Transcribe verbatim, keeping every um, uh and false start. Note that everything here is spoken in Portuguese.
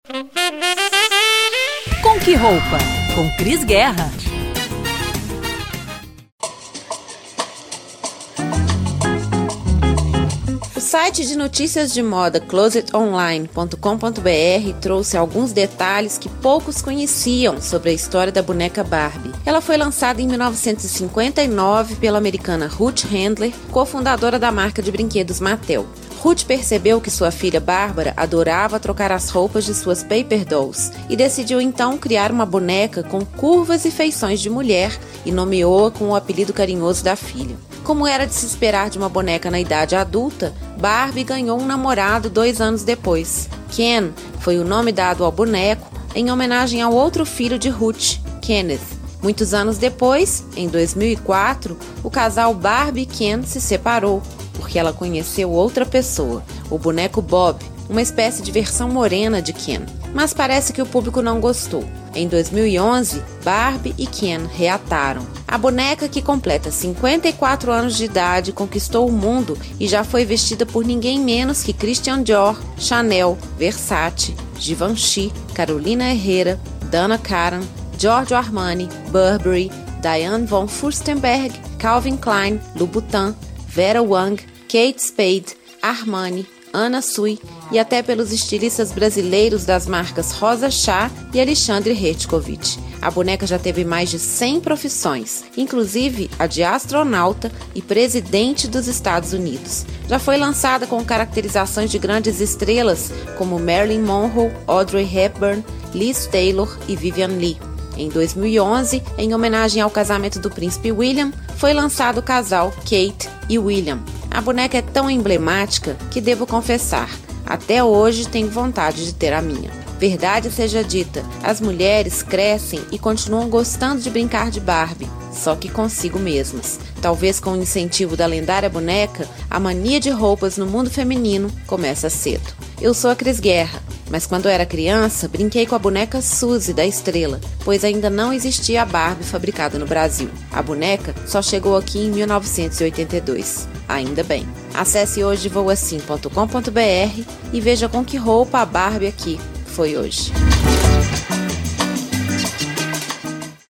Com que roupa? Com Cris Guerra. O site de notícias de moda closet online ponto com ponto b r trouxe alguns detalhes que poucos conheciam sobre a história da boneca Barbie. Ela foi lançada em mil novecentos e cinquenta e nove pela americana Ruth Handler, cofundadora da marca de brinquedos Mattel. Ruth percebeu que sua filha Bárbara adorava trocar as roupas de suas paper dolls e decidiu então criar uma boneca com curvas e feições de mulher e nomeou-a com o apelido carinhoso da filha. Como era de se esperar de uma boneca na idade adulta, Barbie ganhou um namorado dois anos depois. Ken foi o nome dado ao boneco em homenagem ao outro filho de Ruth, Kenneth. Muitos anos depois, em dois mil e quatro, o casal Barbie e Ken se separou, porque ela conheceu outra pessoa, o boneco Bob, uma espécie de versão morena de Ken. Mas parece que o público não gostou. Em dois mil e onze, Barbie e Ken reataram. A boneca, que completa cinquenta e quatro anos de idade, conquistou o mundo e já foi vestida por ninguém menos que Christian Dior, Chanel, Versace, Givenchy, Carolina Herrera, Donna Karan, Giorgio Armani, Burberry, Diane von Furstenberg, Calvin Klein, Louboutin, Vera Wang, Kate Spade, Armani, Anna Sui e até pelos estilistas brasileiros das marcas Rosa Chá e Alexandre Hertkovich. A boneca já teve mais de cem profissões, inclusive a de astronauta e presidente dos Estados Unidos. Já foi lançada com caracterizações de grandes estrelas como Marilyn Monroe, Audrey Hepburn, Liz Taylor e Vivian Leigh. Em dois mil e onze, em homenagem ao casamento do príncipe William, foi lançado o casal Kate e William. A boneca é tão emblemática que devo confessar, até hoje tenho vontade de ter a minha. Verdade seja dita, as mulheres crescem e continuam gostando de brincar de Barbie, só que consigo mesmas. Talvez com o incentivo da lendária boneca, a mania de roupas no mundo feminino começa cedo. Eu sou a Cris Guerra, mas quando era criança, brinquei com a boneca Suzy da Estrela, pois ainda não existia a Barbie fabricada no Brasil. A boneca só chegou aqui em mil novecentos e oitenta e dois. Ainda bem. Acesse hoje voa sim ponto com ponto b r e veja com que roupa a Barbie aqui foi hoje.